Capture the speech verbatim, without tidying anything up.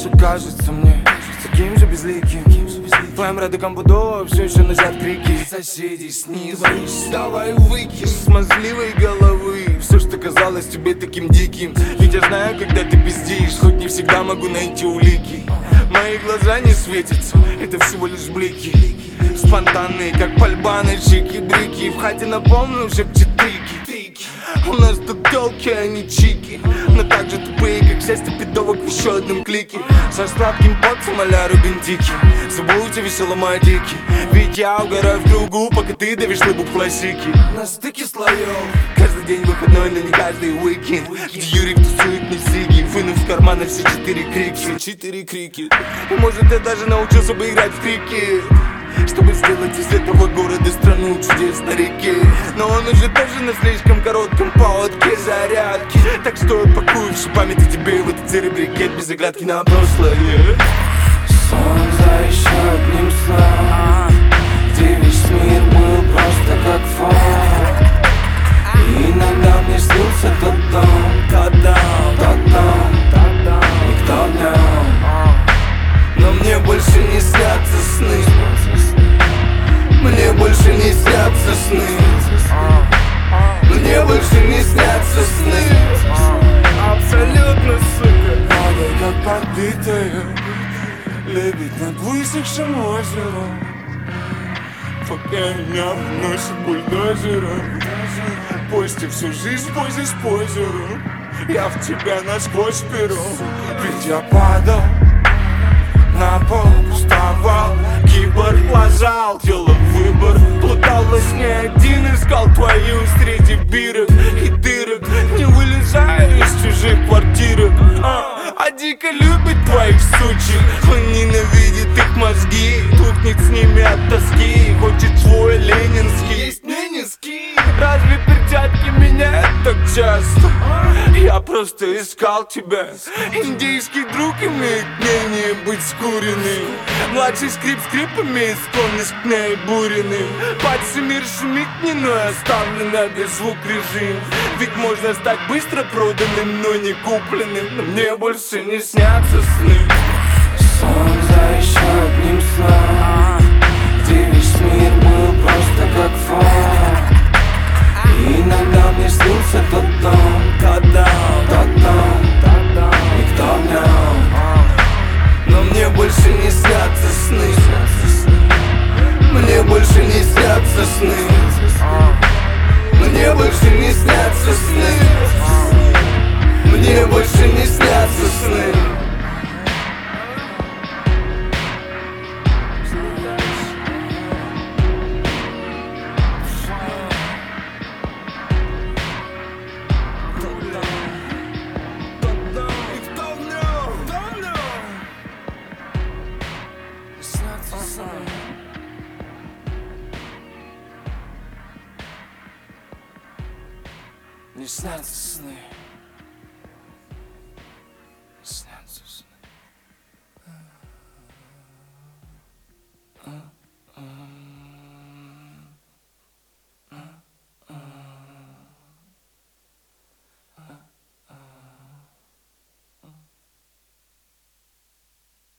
больше кажется мне таким же безликим. Твоим радиком буду все еще носят крики соседей снизу. Давай выкинь с мозгливой головы все, что казалось тебе таким диким. Ведь я знаю, когда ты пиздишь, хоть не всегда могу найти улики. Мои глаза не светятся, это всего лишь блики, спонтанные, как пальба на чики-брики. В хате на полную шепчет трики. У нас тут тёлки, а не чики, но так же тупые, как счастье пидовок в еще одном клике. Со сладким потцем а-ля Рубин-Дики. Забудьте веселому о дике, ведь я угораю в кругу, пока ты давишь лыбу в классике. На стыке слоев каждый день выходной, но не каждый уикенд, где Юрик тусует не сиги, вынув в карманы все четыре крики. Четыре крики. И может я даже научился бы играть в крикет, чтобы сделать из этого города страну чудес на реке. Но он уже тоже на слишком коротком поводке зарядки. Так что я пакую всю память о тебе в этот серый брикет без оглядки на прошлое. Сон за еще одним сном, где весь мир был просто как фон. И иногда мне снился тот дом, тот дом, тот дом, и кто в нем. Но мне больше не снятся сны, мне больше не снятся сны, мне больше не снятся сны. Абсолютно, сука. Падай, как подбитая, лебедь над высохшим озером, пока меня вносит бульдозером. Пусть и всю жизнь в позе с позером, я в тебя насквозь перу. Ведь я падал на пол, вставал, киборг лажал, делал выбор, плутал во сне один, искал твою среди бирок и дырок. Не вылезаю из чужих квартирок, а, а дико любит твоих сучек. Он ненавидит их мозги, тухнет с ними от тоски, хочет свой ленинский. Есть мне низкий. Разве перчатки меняют так часто? Я просто искал тебя. Индийский друг имеет мнение быть скуренным. Младший скрип скрип имеет склонность к ней буренным. Пальцы мир шумит не, но оставлена без звук режим. Ведь можно стать быстро проданным, но не купленным. Но мне больше не снятся сны. Сон за еще одним сном, где весь мир был просто как фон. И иногда мне снился тот дом, тот дом, тот дом, и кто в нем. Но мне больше не снятся сны, мне больше не снятся сны, мне больше не снятся сны, мне больше не снятся сны. Не снятся сны.